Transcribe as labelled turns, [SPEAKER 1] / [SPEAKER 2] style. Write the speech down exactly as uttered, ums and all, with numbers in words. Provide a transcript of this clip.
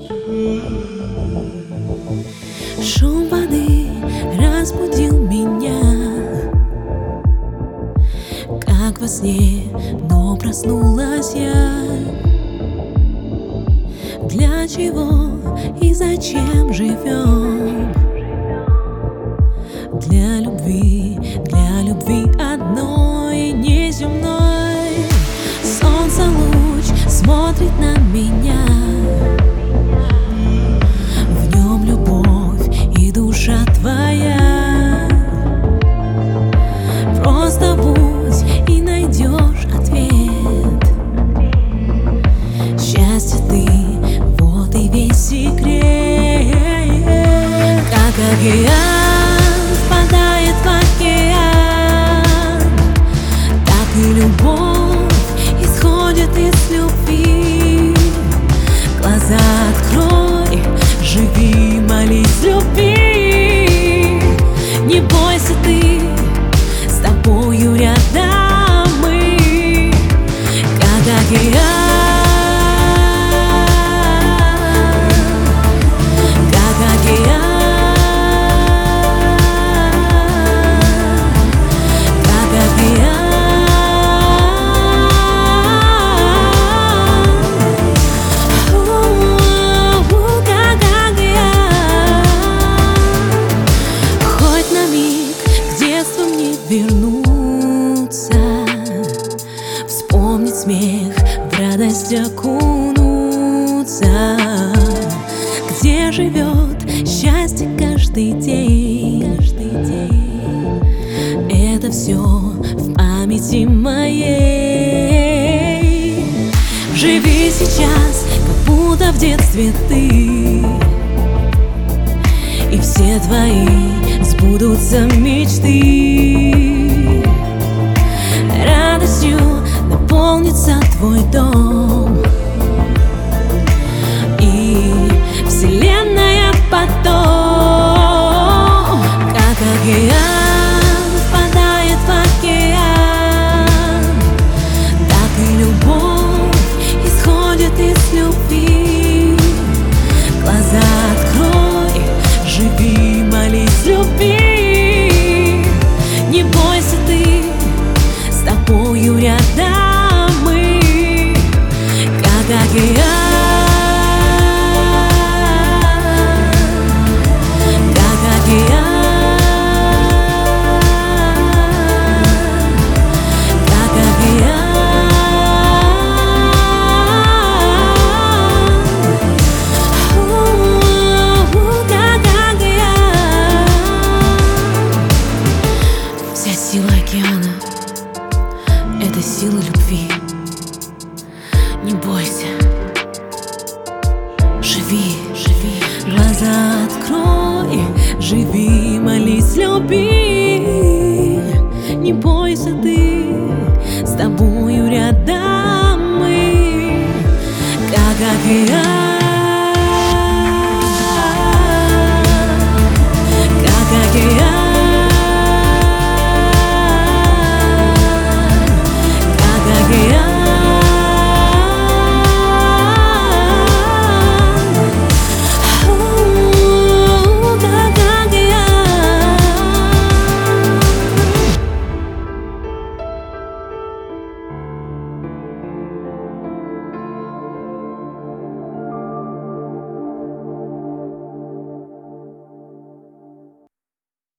[SPEAKER 1] Шум воды разбудил меня, как во сне, но проснулась я. Для чего и зачем живем? Для любви, для любви одной, неземной. Солнце луч смотрит на меня, в нем любовь и душа твоя. Просто будь и найдешь ответ. Счастье ты, вот и весь секрет. Как океан впадает в океан, так и любовь исходит из любви. Глаза открой, живи, молись, люби. Не бойся ты, с тобою рядом мы. Как океан, вернуться, вспомнить смех, в радость окунуться, где живет счастье каждый день. Каждый день. Это все в памяти моей. Живи сейчас, как будто в детстве ты, и все твои сбудутся мечты. Радостью наполнится твой дом, и вселенная потом. Как океан впадает в океан, так и любовь исходит из любви. Глаза открой, живи, молись, люби. Не бойся ты, с тобою рядом мы. Как океан, как океан, как океан, сила океана — это сила любви. Не бойся, живи, живи. Глаза открой, живи, молись, люби. Не бойся ты, с тобою рядом